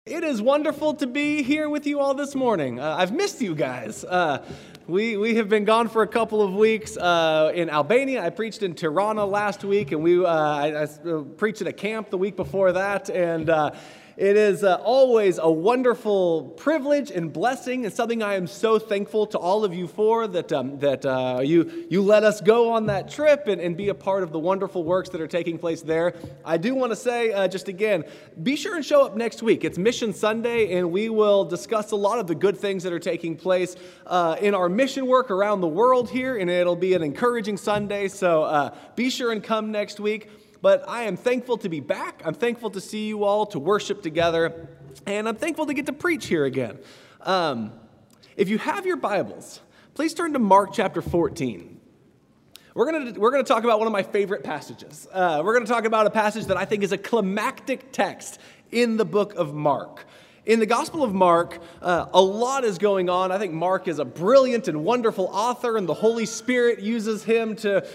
It is wonderful to be here with you all this morning. I've missed you guys. We have been gone for a couple of weeks in Albania. I preached in Tirana last week, and I preached at a camp the week before that. And it is always a wonderful privilege and blessing, and something I am so thankful to all of you for, that you let us go on that trip and be a part of the wonderful works that are taking place there. I do want to say, just again, be sure and show up next week. It's Mission Sunday, and we will discuss a lot of the good things that are taking place in our mission work around the world here, and it'll be an encouraging Sunday, so be sure and come next week. But I am thankful to be back. I'm thankful to see you all, to worship together, and I'm thankful to get to preach here again. If you have your Bibles, please turn to Mark chapter 14. We're gonna talk about one of my favorite passages. We're gonna talk about a passage that I think is a climactic text in the book of Mark. In the Gospel of Mark, a lot is going on. I think Mark is a brilliant and wonderful author, and the Holy Spirit uses him to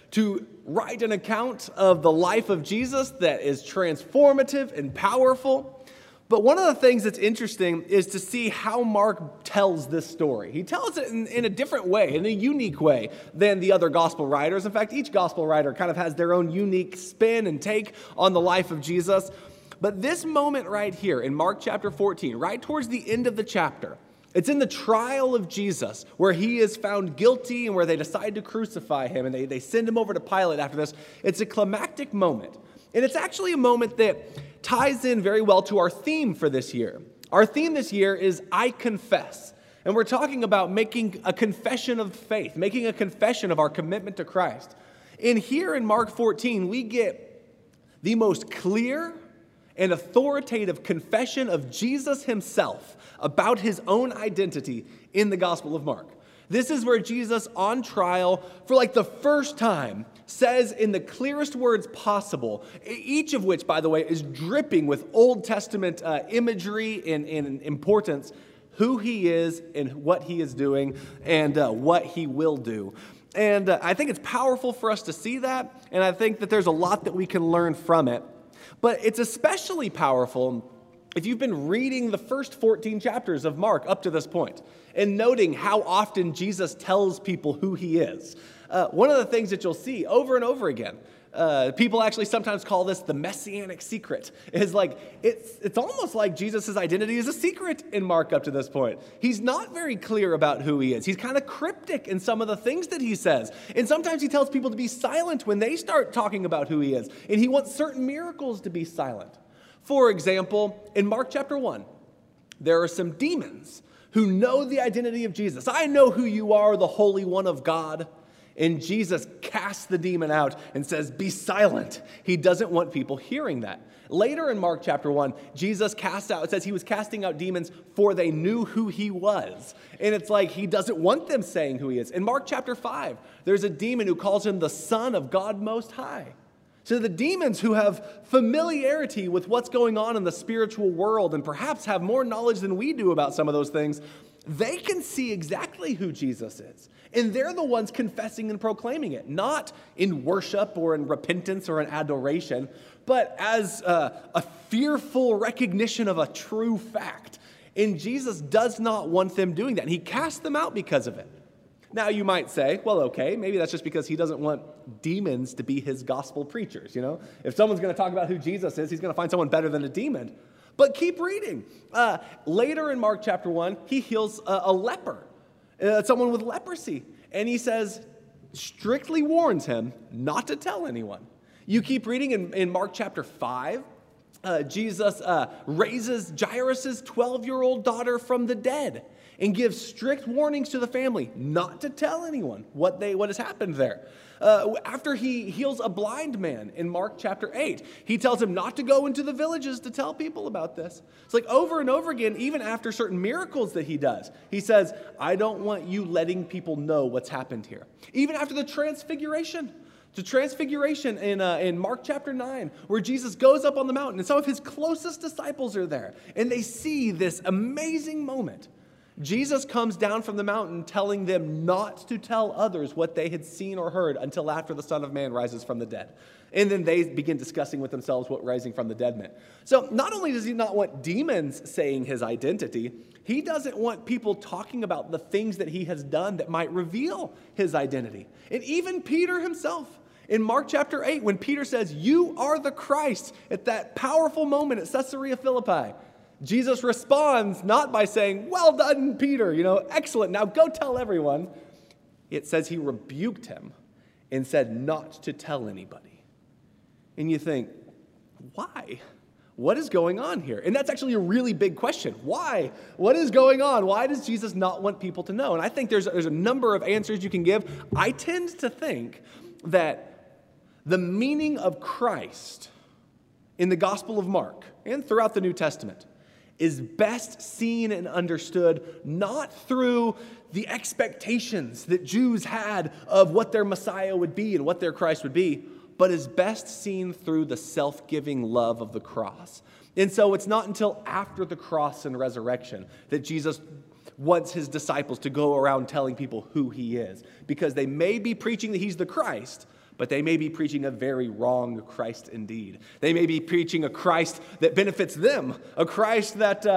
write an account of the life of Jesus that is transformative and powerful. But one of the things that's interesting is to see how Mark tells this story. He tells it in a different way, in a unique way than the other gospel writers. In fact, each gospel writer kind of has their own unique spin and take on the life of Jesus. But this moment right here in Mark chapter 14, right towards the end of the chapter, it's in the trial of Jesus where he is found guilty and where they decide to crucify him, and they send him over to Pilate after this. It's a climactic moment. And it's actually a moment that ties in very well to our theme for this year. Our theme this year is I Confess. And we're talking about making a confession of faith, making a confession of our commitment to Christ. And here in Mark 14, we get the most clear and authoritative confession of Jesus himself about his own identity in the Gospel of Mark. This is where Jesus, on trial, for like the first time, says in the clearest words possible, each of which, by the way, is dripping with Old Testament imagery and importance, who he is and what he is doing and what he will do. And I think it's powerful for us to see that, and I think that there's a lot that we can learn from it. But it's especially powerful if you've been reading the first 14 chapters of Mark up to this point and noting how often Jesus tells people who he is. One of the things that you'll see over and over again, people actually sometimes call this the messianic secret, is like it's almost like Jesus' identity is a secret in Mark up to this point. He's not very clear about who he is. He's kind of cryptic in some of the things that he says. And sometimes he tells people to be silent when they start talking about who he is. And he wants certain miracles to be silent. For example, in Mark chapter 1, there are some demons who know the identity of Jesus. I know who you are, the Holy One of God. And Jesus casts the demon out and says, be silent. He doesn't want people hearing that. Later in Mark chapter 1, Jesus it says he was casting out demons for they knew who he was. And it's like he doesn't want them saying who he is. In Mark chapter 5, there's a demon who calls him the Son of God Most High. So the demons who have familiarity with what's going on in the spiritual world and perhaps have more knowledge than we do about some of those things, they can see exactly who Jesus is. And they're the ones confessing and proclaiming it, not in worship or in repentance or in adoration, but as a fearful recognition of a true fact. And Jesus does not want them doing that. And he casts them out because of it. Now you might say, well, okay, maybe that's just because he doesn't want demons to be his gospel preachers, you know? If someone's going to talk about who Jesus is, he's going to find someone better than a demon. But keep reading. Later in Mark chapter 1, he heals a leper, someone with leprosy. And he strictly warns him not to tell anyone. You keep reading in Mark chapter 5, Jesus raises Jairus' 12-year-old daughter from the dead and gives strict warnings to the family not to tell anyone what has happened there. After he heals a blind man in Mark chapter 8, he tells him not to go into the villages to tell people about this. It's like over and over again, even after certain miracles that he does, he says, I don't want you letting people know what's happened here. Even after the transfiguration. The transfiguration in Mark chapter 9, where Jesus goes up on the mountain, and some of his closest disciples are there, and they see this amazing moment. Jesus comes down from the mountain telling them not to tell others what they had seen or heard until after the Son of Man rises from the dead. And then they begin discussing with themselves what rising from the dead meant. So not only does he not want demons saying his identity, he doesn't want people talking about the things that he has done that might reveal his identity. And even Peter himself, in Mark chapter 8, when Peter says, "You are the Christ," at that powerful moment at Caesarea Philippi, Jesus responds not by saying, "Well done, Peter, excellent, now go tell everyone." It says he rebuked him and said not to tell anybody. And you think, why? What is going on here? And that's actually a really big question. Why? What is going on? Why does Jesus not want people to know? And I think there's a number of answers you can give. I tend to think that the meaning of Christ in the Gospel of Mark and throughout the New Testament is best seen and understood not through the expectations that Jews had of what their Messiah would be and what their Christ would be, but is best seen through the self-giving love of the cross. And so it's not until after the cross and resurrection that Jesus wants his disciples to go around telling people who he is, because they may be preaching that he's the Christ, but they may be preaching a very wrong Christ indeed. They may be preaching a Christ that benefits them, a Christ that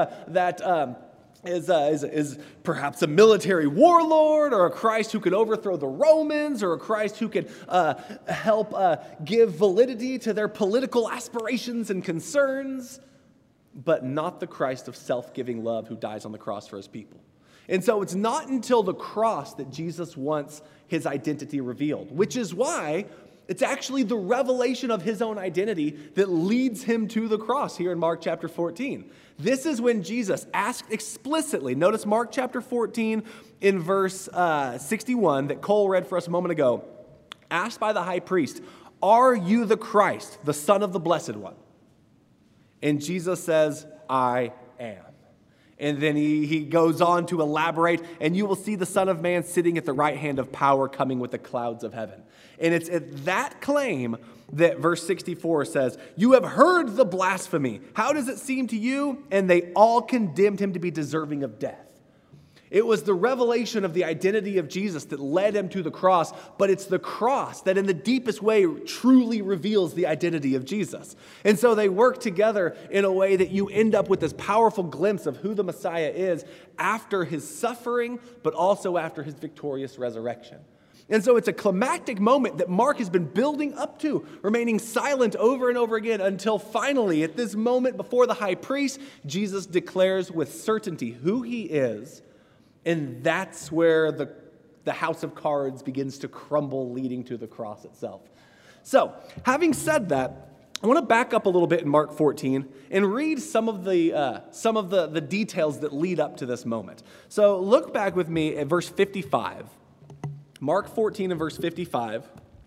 is perhaps a military warlord, or a Christ who can overthrow the Romans, or a Christ who can help give validity to their political aspirations and concerns, but not the Christ of self-giving love who dies on the cross for his people. And so it's not until the cross that Jesus wants his identity revealed, which is why it's actually the revelation of his own identity that leads him to the cross here in Mark chapter 14. This is when Jesus asked explicitly, notice Mark chapter 14 in verse 61 that Cole read for us a moment ago, asked by the high priest, "Are you the Christ, the Son of the Blessed One?" And Jesus says, "I am." And then he goes on to elaborate, "And you will see the Son of Man sitting at the right hand of power, coming with the clouds of heaven." And it's at that claim that verse 64 says, "You have heard the blasphemy. How does it seem to you?" And they all condemned him to be deserving of death. It was the revelation of the identity of Jesus that led him to the cross, but it's the cross that in the deepest way truly reveals the identity of Jesus. And so they work together in a way that you end up with this powerful glimpse of who the Messiah is after his suffering, but also after his victorious resurrection. And so it's a climactic moment that Mark has been building up to, remaining silent over and over again until finally, at this moment before the high priest, Jesus declares with certainty who he is. And that's where the house of cards begins to crumble, leading to the cross itself. So, having said that, I want to back up a little bit in Mark 14 and read some of the details that lead up to this moment. So, look back with me at verse 55. Mark 14 and verse 55.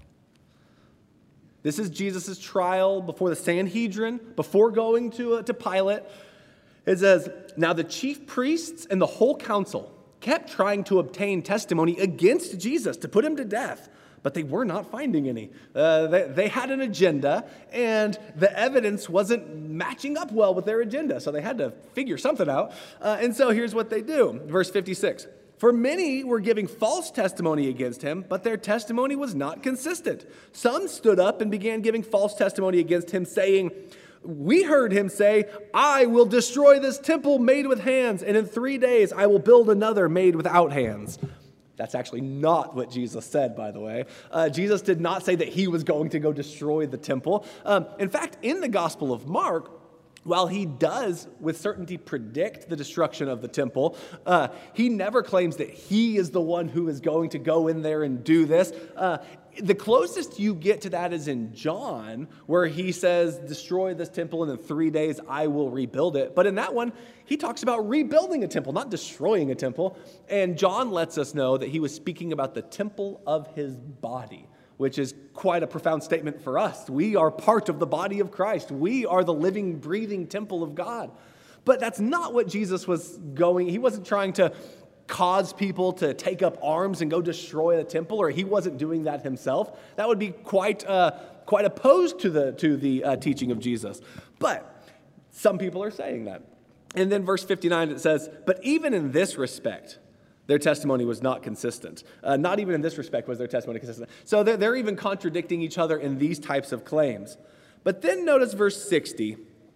This is Jesus' trial before the Sanhedrin, before going to Pilate. It says, "Now the chief priests and the whole council kept trying to obtain testimony against Jesus to put him to death, but they were not finding any." They had an agenda, and the evidence wasn't matching up well with their agenda, so they had to figure something out. And so here's what they do. Verse 56. "For many were giving false testimony against him, but their testimony was not consistent. Some stood up and began giving false testimony against him, saying, 'We heard him say, I will destroy this temple made with hands, and in 3 days I will build another made without hands.'" That's actually not what Jesus said, by the way. Jesus did not say that he was going to go destroy the temple. In fact, in the Gospel of Mark, while he does with certainty predict the destruction of the temple, he never claims that he is the one who is going to go in there and do this. The closest you get to that is in John, where he says, "Destroy this temple, and in 3 days I will rebuild it." But in that one, he talks about rebuilding a temple, not destroying a temple. And John lets us know that he was speaking about the temple of his body, which is quite a profound statement for us. We are part of the body of Christ. We are the living, breathing temple of God. But that's not what Jesus was going. He wasn't trying to cause people to take up arms and go destroy the temple, or he wasn't doing that himself. That would be quite opposed to the teaching of Jesus. But some people are saying that. And then verse 59, it says, "But even in this respect, Their testimony was not consistent. Not even in this respect was their testimony consistent. So they're even contradicting each other in these types of claims. But then notice verse 60.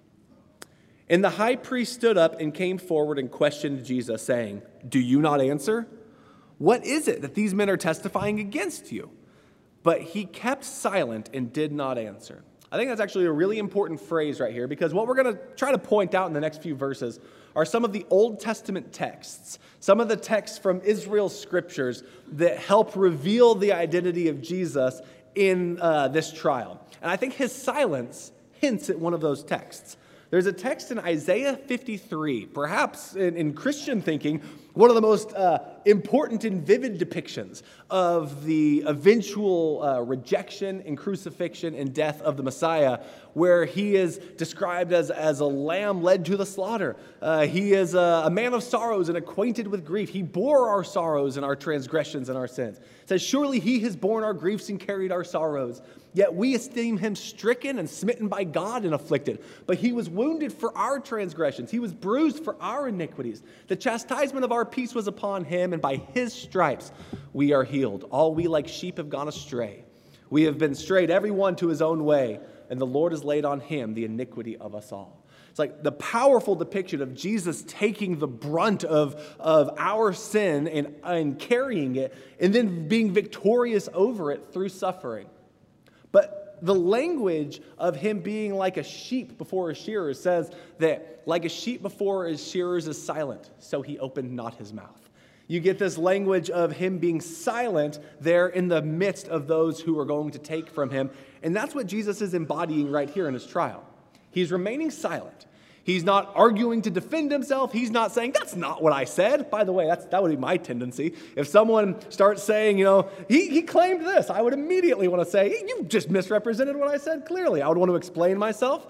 And the high priest stood up and came forward and questioned Jesus, saying, "Do you not answer? What is it that these men are testifying against you?" But he kept silent and did not answer. I think that's actually a really important phrase right here, because what we're going to try to point out in the next few verses are some of the Old Testament texts, some of the texts from Israel's scriptures that help reveal the identity of Jesus in this trial. And I think his silence hints at one of those texts. There's a text in Isaiah 53, perhaps in Christian thinking, one of the most important and vivid depictions of the eventual rejection and crucifixion and death of the Messiah, where he is described as a lamb led to the slaughter. He is a man of sorrows and acquainted with grief. He bore our sorrows and our transgressions and our sins. It says, "Surely he has borne our griefs and carried our sorrows. Yet we esteem him stricken and smitten by God and afflicted. But he was wounded for our transgressions. He was bruised for our iniquities. The chastisement of our peace was upon him, and by his stripes we are healed. All we like sheep have gone astray. We have been strayed every one to his own way, and the Lord has laid on him the iniquity of us all." It's like the powerful depiction of Jesus taking the brunt of our sin and carrying it, and then being victorious over it through suffering. But the language of him being like a sheep before his shearers says that like a sheep before his shearers is silent, so he opened not his mouth. You get this language of him being silent there in the midst of those who are going to take from him. And that's what Jesus is embodying right here in his trial. He's remaining silent. He's not arguing to defend himself. He's not saying, "That's not what I said." By the way, that would be my tendency. If someone starts saying, he claimed this, I would immediately want to say, "You just misrepresented what I said clearly." I would want to explain myself.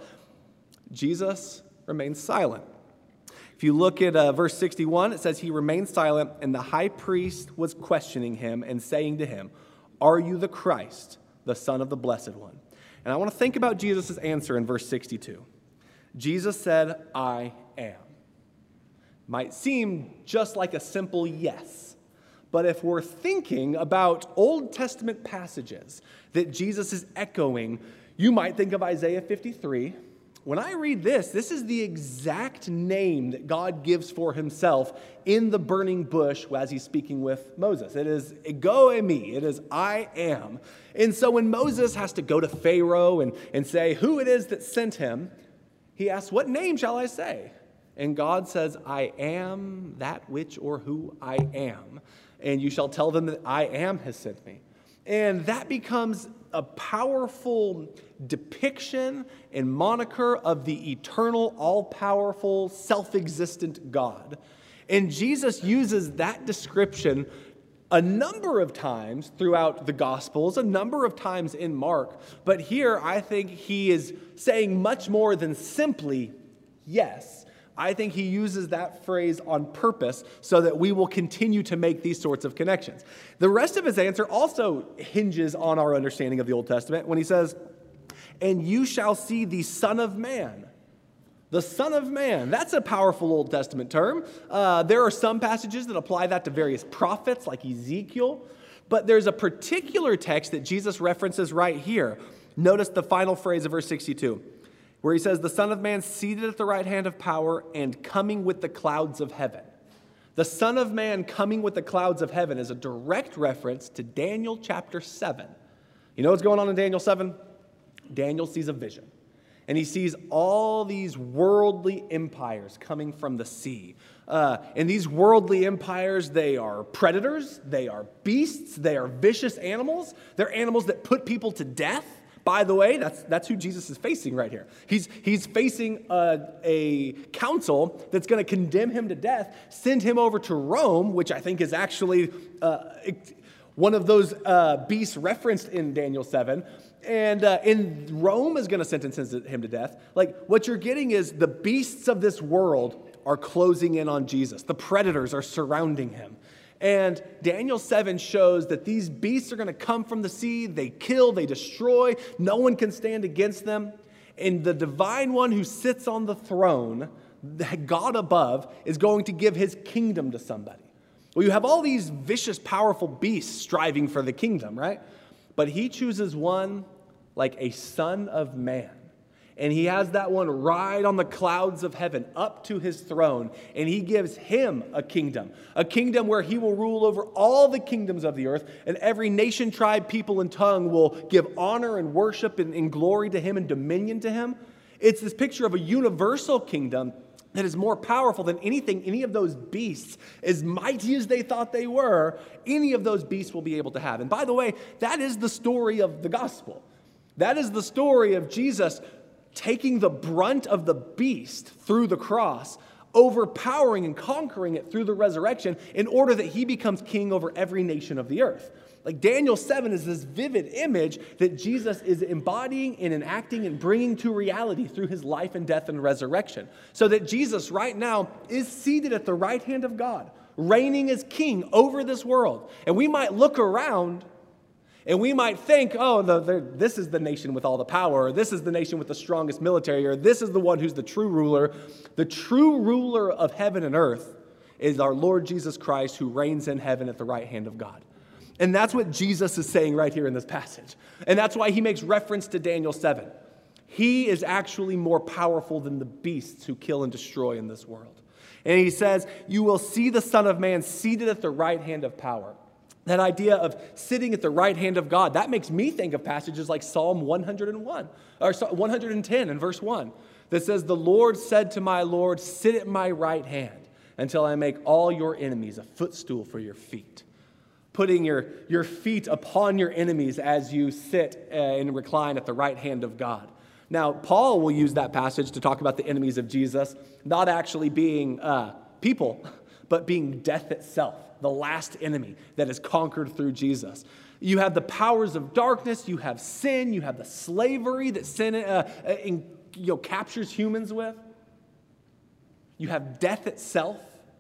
Jesus remains silent. If you look at verse 61, it says, "He remained silent, and the high priest was questioning him and saying to him, 'Are you the Christ, the Son of the Blessed One?'" And I want to think about Jesus' answer in verse 62. Jesus said, "I am." Might seem just like a simple yes. But if we're thinking about Old Testament passages that Jesus is echoing, you might think of Isaiah 53. When I read this is the exact name that God gives for himself in the burning bush as he's speaking with Moses. It is ego eimi. It is I am. And so when Moses has to go to Pharaoh and say who it is that sent him, he asks, "What name shall I say?" And God says, "I am that which or who I am. And you shall tell them that I am has sent me." And that becomes a powerful depiction and moniker of the eternal, all-powerful, self-existent God. And Jesus uses that description a number of times throughout the Gospels, a number of times in Mark. But here, I think he is saying much more than simply yes. I think he uses that phrase on purpose so that we will continue to make these sorts of connections. The rest of his answer also hinges on our understanding of the Old Testament when he says, "And you shall see the Son of Man." The Son of Man, that's a powerful Old Testament term. There are some passages that apply that to various prophets like Ezekiel, but there's a particular text that Jesus references right here. Notice the final phrase of verse 62, where he says, "The Son of Man seated at the right hand of power and coming with the clouds of heaven." The Son of Man coming with the clouds of heaven is a direct reference to Daniel chapter 7. You know what's going on in Daniel 7? Daniel sees a vision. And he sees all these worldly empires coming from the sea. And these worldly empires, they are predators, they are beasts, they are vicious animals. They're animals that put people to death. By the way, that's who Jesus is facing right here. He's facing a council that's going to condemn him to death, send him over to Rome, which I think is actually one of those beasts referenced in Daniel 7. And Rome is going to sentence him to death. Like, what you're getting is the beasts of this world are closing in on Jesus. The predators are surrounding him. And Daniel 7 shows that these beasts are going to come from the sea. They kill, they destroy. No one can stand against them. And the divine one who sits on the throne, God above, is going to give his kingdom to somebody. Well, you have all these vicious, powerful beasts striving for the kingdom, right? But he chooses one like a son of man. And he has that one ride on the clouds of heaven up to his throne. And he gives him a kingdom where he will rule over all the kingdoms of the earth. And every nation, tribe, people, and tongue will give honor and worship and glory to him and dominion to him. It's this picture of a universal kingdom that is more powerful than anything any of those beasts, as mighty as they thought they were, any of those beasts will be able to have. And by the way, that is the story of the gospel. That is the story of Jesus taking the brunt of the beast through the cross, overpowering and conquering it through the resurrection in order that he becomes king over every nation of the earth. Like Daniel 7 is this vivid image that Jesus is embodying and enacting and bringing to reality through his life and death and resurrection. So that Jesus right now is seated at the right hand of God, reigning as king over this world. And we might look around and we might think, oh, this is the nation with all the power, or this is the nation with the strongest military, or this is the one who's the true ruler. The true ruler of heaven and earth is our Lord Jesus Christ, who reigns in heaven at the right hand of God. And that's what Jesus is saying right here in this passage. And that's why he makes reference to Daniel 7. He is actually more powerful than the beasts who kill and destroy in this world. And he says, you will see the Son of Man seated at the right hand of power. That idea of sitting at the right hand of God, that makes me think of passages like Psalm 101, or 110 in verse 1, that says, the Lord said to my Lord, sit at my right hand until I make all your enemies a footstool for your feet. Putting your feet upon your enemies as you sit and recline at the right hand of God. Now, Paul will use that passage to talk about the enemies of Jesus, not actually being people, but being death itself, the last enemy that is conquered through Jesus. You have the powers of darkness, you have sin, you have the slavery that sin captures humans with. You have death itself,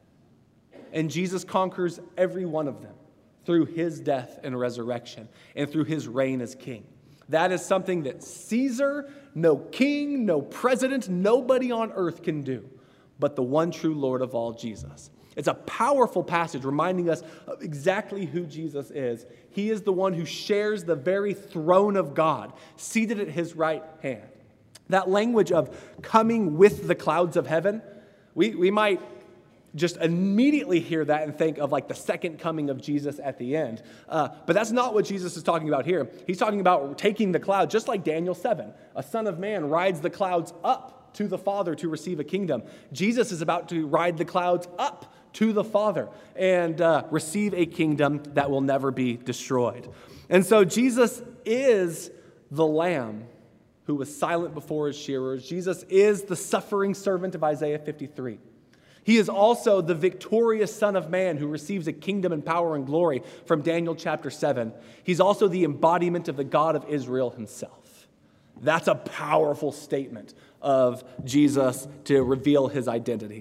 and Jesus conquers every one of them through his death and resurrection and through his reign as king. That is something that Caesar, no king, no president, nobody on earth can do, but the one true Lord of all, Jesus. It's a powerful passage reminding us of exactly who Jesus is. He is the one who shares the very throne of God, seated at his right hand. That language of coming with the clouds of heaven, we might just immediately hear that and think of like the second coming of Jesus at the end. But that's not what Jesus is talking about here. He's talking about taking the cloud, just like Daniel 7. A son of man rides the clouds up to the Father to receive a kingdom. Jesus is about to ride the clouds up to the Father and receive a kingdom that will never be destroyed. And so Jesus is the Lamb who was silent before his shearers. Jesus is the suffering servant of Isaiah 53. He is also the victorious Son of Man who receives a kingdom and power and glory from Daniel chapter 7. He's also the embodiment of the God of Israel himself. That's a powerful statement of Jesus to reveal his identity,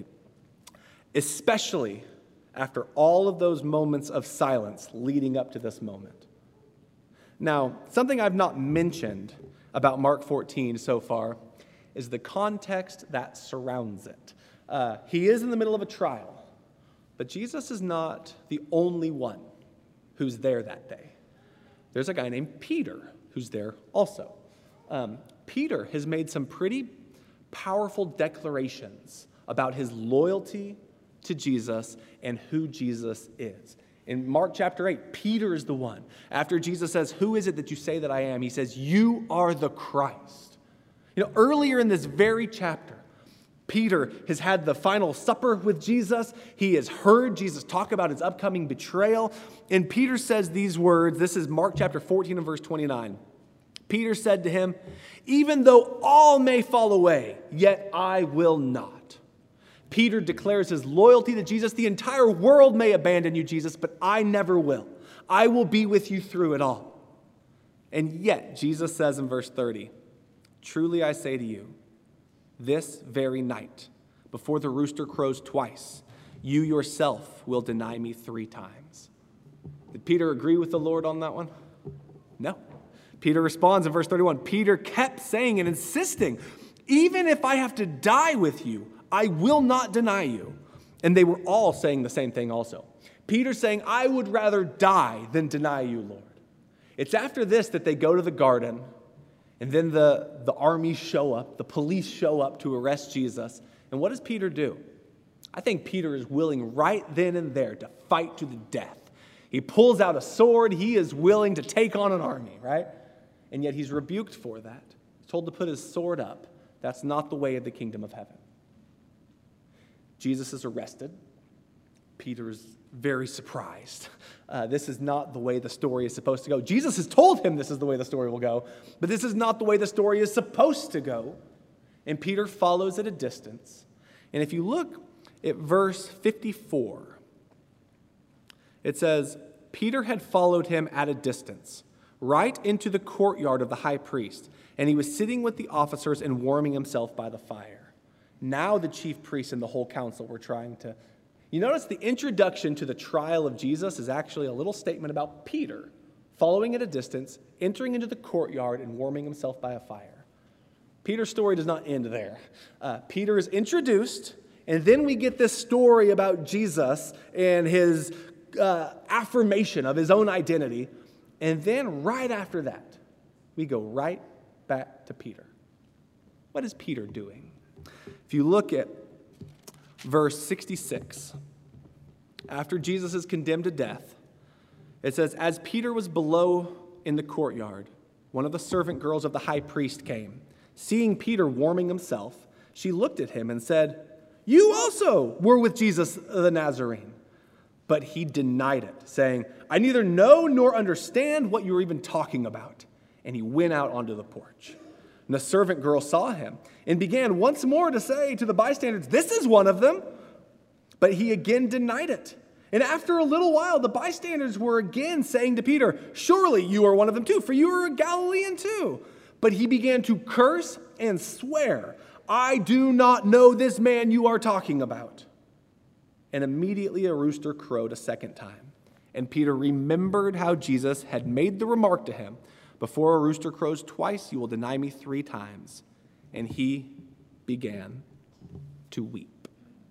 especially after all of those moments of silence leading up to this moment. Now, something I've not mentioned about Mark 14 so far is the context that surrounds it. He is in the middle of a trial, but Jesus is not the only one who's there that day. There's a guy named Peter who's there also. Peter has made some pretty powerful declarations about his loyalty to Jesus and who Jesus is. In Mark chapter 8, Peter is the one. After Jesus says, "Who is it that you say that I am?" He says, "You are the Christ." Earlier in this very chapter, Peter has had the final supper with Jesus. He has heard Jesus talk about his upcoming betrayal. And Peter says these words. This is Mark chapter 14 and verse 29. Peter said to him, "Even though all may fall away, yet I will not." Peter declares his loyalty to Jesus. The entire world may abandon you, Jesus, but I never will. I will be with you through it all. And yet, Jesus says in verse 30, "Truly I say to you, this very night, before the rooster crows twice, you yourself will deny me 3 times. Did Peter agree with the Lord on that one? No. Peter responds in verse 31. Peter kept saying and insisting, "Even if I have to die with you, I will not deny you." And they were all saying the same thing also. Peter's saying, I would rather die than deny you, Lord. It's after this that they go to the garden, and then the army show up, the police show up to arrest Jesus. And what does Peter do? I think Peter is willing right then and there to fight to the death. He pulls out a sword. He is willing to take on an army, right? And yet he's rebuked for that. He's told to put his sword up. That's not the way of the kingdom of heaven. Jesus is arrested. Peter's very surprised. This is not the way the story is supposed to go. Jesus has told him this is the way the story will go, but this is not the way the story is supposed to go. And Peter follows at a distance. And if you look at verse 54, it says, Peter had followed him at a distance, right into the courtyard of the high priest, and he was sitting with the officers and warming himself by the fire. Now the chief priests and the whole council were trying to... You notice the introduction to the trial of Jesus is actually a little statement about Peter following at a distance, entering into the courtyard and warming himself by a fire. Peter's story does not end there. Peter is introduced, and then we get this story about Jesus and his affirmation of his own identity. And then right after that, we go right back to Peter. What is Peter doing? If you look at verse 66, after Jesus is condemned to death, it says, as Peter was below in the courtyard, one of the servant girls of the high priest came. Seeing Peter warming himself, she looked at him and said, you also were with Jesus the Nazarene. But he denied it, saying, I neither know nor understand what you are even talking about. And he went out onto the porch. And the servant girl saw him and began once more to say to the bystanders, this is one of them. But he again denied it. And after a little while, the bystanders were again saying to Peter, surely you are one of them too, for you are a Galilean too. But he began to curse and swear, I do not know this man you are talking about. And immediately a rooster crowed a second time. And Peter remembered how Jesus had made the remark to him, before a rooster crows twice, you will deny me 3 times. And he began to weep.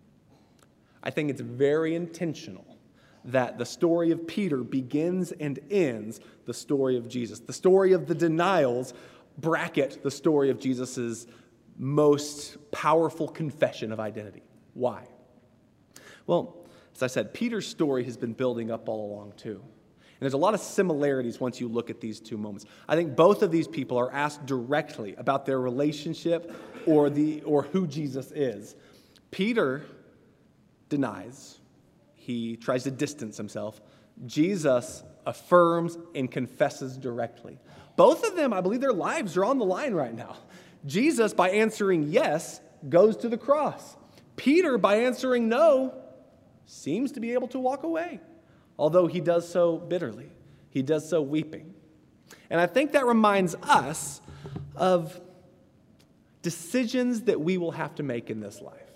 I think it's very intentional that the story of Peter begins and ends the story of Jesus. The story of the denials bracket the story of Jesus' most powerful confession of identity. Why? Well, as I said, Peter's story has been building up all along too. And there's a lot of similarities once you look at these two moments. I think both of these people are asked directly about their relationship or who Jesus is. Peter denies. He tries to distance himself. Jesus affirms and confesses directly. Both of them, I believe their lives are on the line right now. Jesus, by answering yes, goes to the cross. Peter, by answering no, seems to be able to walk away, although he does so bitterly. He does so weeping. And I think that reminds us of decisions that we will have to make in this life.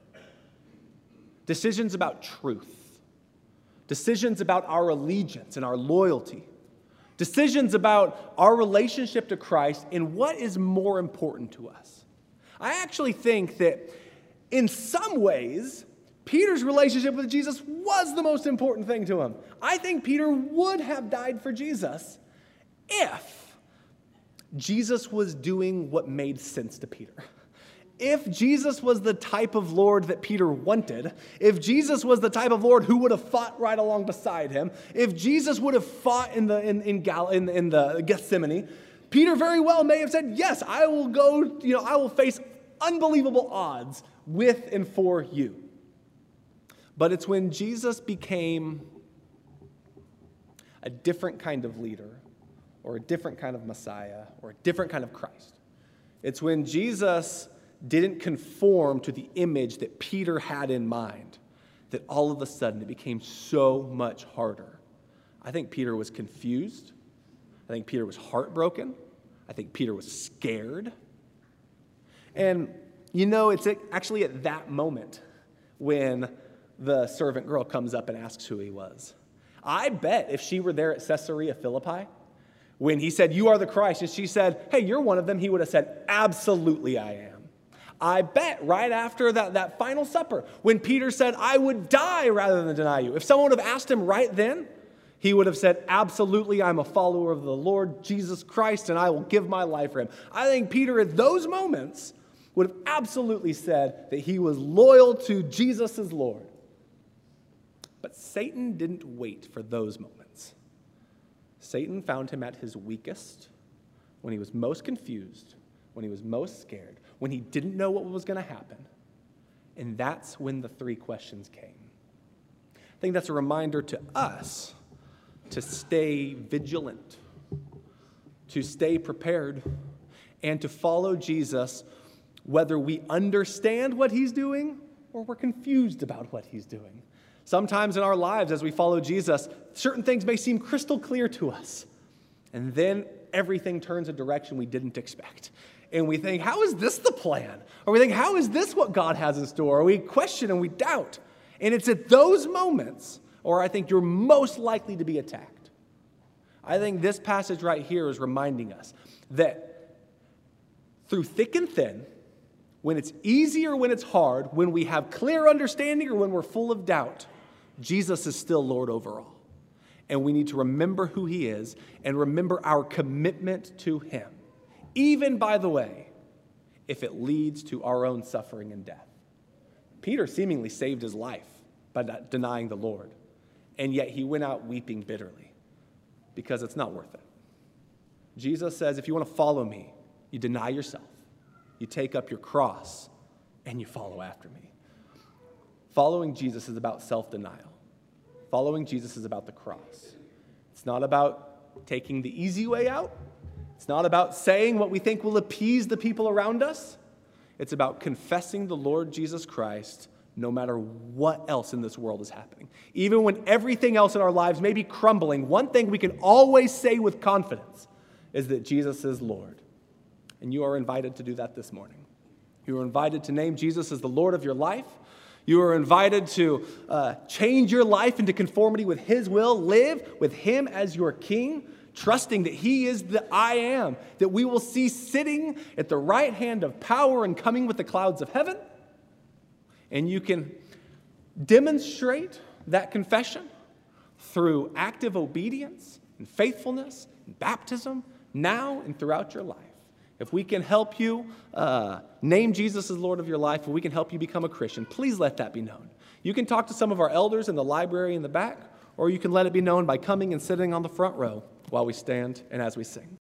Decisions about truth. Decisions about our allegiance and our loyalty. Decisions about our relationship to Christ and what is more important to us. I actually think that in some ways, Peter's relationship with Jesus was the most important thing to him. I think Peter would have died for Jesus if Jesus was doing what made sense to Peter. If Jesus was the type of Lord that Peter wanted, if Jesus was the type of Lord who would have fought right along beside him, if Jesus would have fought in the Gethsemane, Peter very well may have said, yes, I will go, I will face unbelievable odds with and for you. But it's when Jesus became a different kind of leader, or a different kind of Messiah, or a different kind of Christ. It's when Jesus didn't conform to the image that Peter had in mind that all of a sudden it became so much harder. I think Peter was confused. I think Peter was heartbroken. I think Peter was scared. And it's actually at that moment when the servant girl comes up and asks who he was. I bet if she were there at Caesarea Philippi, when he said, you are the Christ, and she said, hey, you're one of them, he would have said, absolutely I am. I bet right after that final supper, when Peter said, I would die rather than deny you, if someone would have asked him right then, he would have said, absolutely, I'm a follower of the Lord Jesus Christ, and I will give my life for him. I think Peter at those moments would have absolutely said that he was loyal to Jesus as Lord. But Satan didn't wait for those moments. Satan found him at his weakest, when he was most confused, when he was most scared, when he didn't know what was going to happen. And that's when the three questions came. I think that's a reminder to us to stay vigilant, to stay prepared, and to follow Jesus whether we understand what he's doing or we're confused about what he's doing. Sometimes in our lives as we follow Jesus, certain things may seem crystal clear to us. And then everything turns a direction we didn't expect. And we think, how is this the plan? Or we think, how is this what God has in store? Or we question and we doubt. And it's at those moments, or I think you're most likely to be attacked. I think this passage right here is reminding us that through thick and thin, when it's easy or when it's hard, when we have clear understanding or when we're full of doubt, Jesus is still Lord over all. And we need to remember who he is and remember our commitment to him. Even, by the way, if it leads to our own suffering and death. Peter seemingly saved his life by not denying the Lord, and yet he went out weeping bitterly because it's not worth it. Jesus says, if you want to follow me, you deny yourself, you take up your cross, and you follow after me. Following Jesus is about self-denial. Following Jesus is about the cross. It's not about taking the easy way out. It's not about saying what we think will appease the people around us. It's about confessing the Lord Jesus Christ no matter what else in this world is happening. Even when everything else in our lives may be crumbling, one thing we can always say with confidence is that Jesus is Lord. And you are invited to do that this morning. You are invited to name Jesus as the Lord of your life. You are invited to change your life into conformity with his will, live with him as your king, trusting that he is the I am, that we will see sitting at the right hand of power and coming with the clouds of heaven. And you can demonstrate that confession through active obedience and faithfulness and baptism now and throughout your life. If we can help you name Jesus as Lord of your life, if we can help you become a Christian, please let that be known. You can talk to some of our elders in the library in the back, or you can let it be known by coming and sitting on the front row while we stand and as we sing.